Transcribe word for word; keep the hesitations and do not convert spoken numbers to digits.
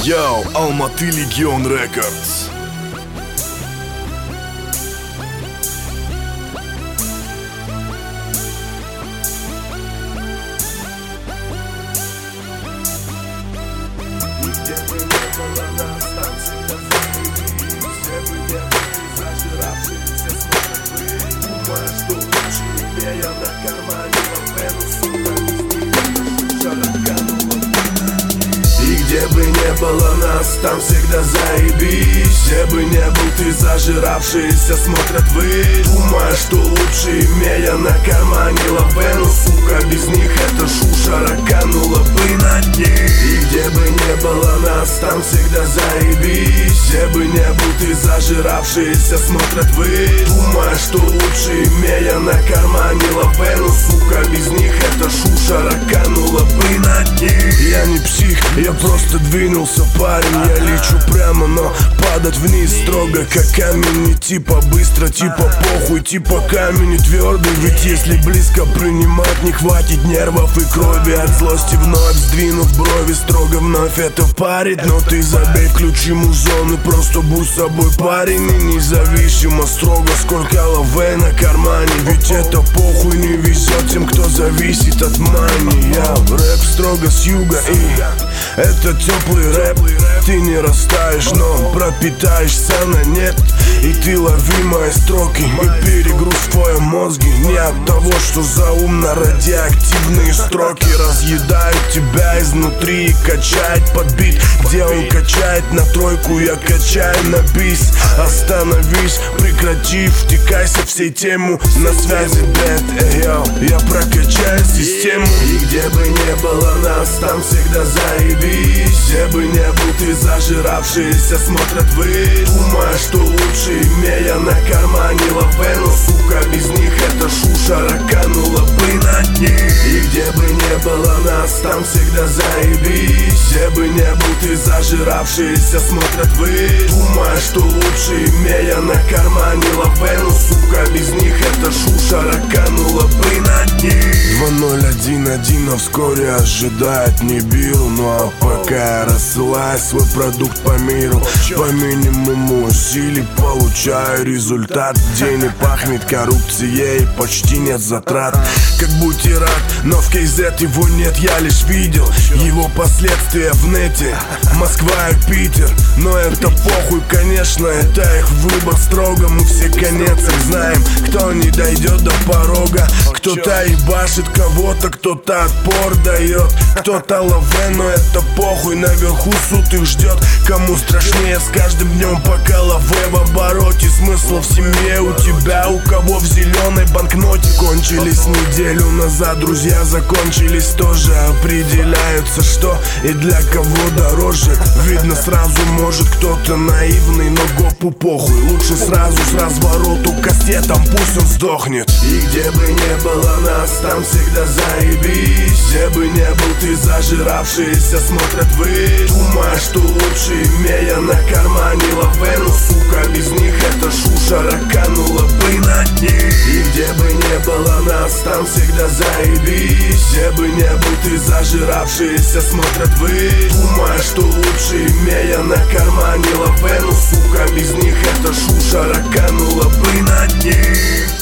Йоу, Алматы Легион Рекордс. Где бы не было нас, там всегда заебись. Где бы не был ты зажиравшийся смотрит вы. Думаешь, что лучше имея на кармане лавену, сука, без них шараканула. И где бы не было нас, там всегда заебись. Где бы не был ты зажиравшийся смотрят вы. Думаешь, что лучше имея на кармане лавену, сука, без них эта шуша раканула бы на дне. И где бы не было нас, там всегда заебись. Где бы не был ты зажиравшийся смотрят вы. Думаешь, что лучше имея на кармане лавену, сука, без них эта шуша раканула бы на дне. Я не псих, я просто двинулся, парень. Я лечу прямо, но падать вниз строго, как камень. Не типа быстро, типа похуй, типа камень и твердый. Ведь если близко принимать, не хватит нервов и крови. От злости вновь сдвинув брови, строго вновь это парит. Но ты забей, включи музон и просто будь собой, парень. И независимо строго, сколько лавей на кармане. Ведь это похуй, не везет тем, кто зависит от мани. Я рэп строго с юга, и это теплый рэп. Ты не растаешь, но пропитаешься на нет. И ты лови мои строки, и перегруз в твоем мозге. Не от того, что заумно радиоактивные строки разъедают тебя изнутри и качает под бит. Где он качает на тройку, я качаю на бис. Остановись, прекрати, втекайся всей тему. На связи дэд, эй, йоу, я прокачаю систему. И где бы не было нас, там всегда заебись. Где бы не был ты зажиравшийся смотрят вы. Думаешь, что лучше имея на кармане лавену, сука, без них эта шуша раканула бы на дне. И где бы не было нас, там всегда заебись. Где бы не был ты зажиравшийся смотрят вы. Думаешь, что лучше имея на кармане лавену, сука, без них эта шуша раканула бы на дне. Два ноль один один, а вскоре ожидает не бил. Ну а пока я рассылаю свой продукт по миру, по минимуму усилий получаю результат. Где не пахнет коррупцией, почти нет затрат. Как бутерат, но в кей зет его нет, я лишь видел его последствия в нете. Москва и Питер, но это похуй, конечно, это их выбор строго. Мы все конец их знаем, кто не дойдет до порога. Кто-то ебашит кого-то, кто-то отпор дает, кто-то лаве, но это похуй, наверху суд их ждет. Кому страшнее с каждым днем, пока лаве в обороте. Смысл в семье у тебя, у кого в зеленой банкноте. Кончились неделю назад, друзья закончились тоже. Определяются, что и для кого дороже. Видно сразу, может кто-то наивный, но гопу похуй. Лучше сразу с развороту кастетом, пусть он сдохнет. И где бы не было нас, там всегда заебись. Где бы не был ты зажиравшийся смотрят вы. Думаешь, что лучше имея на кармане лавену, сука, без них эта шуша раканула бы на дне. И где бы не было нас, там всегда заебись. Где бы не был ты зажиравшийся смотрят вы. Думаешь, что лучше имея на кармане лавену, сука, без них эта шуша раканула бы на дне.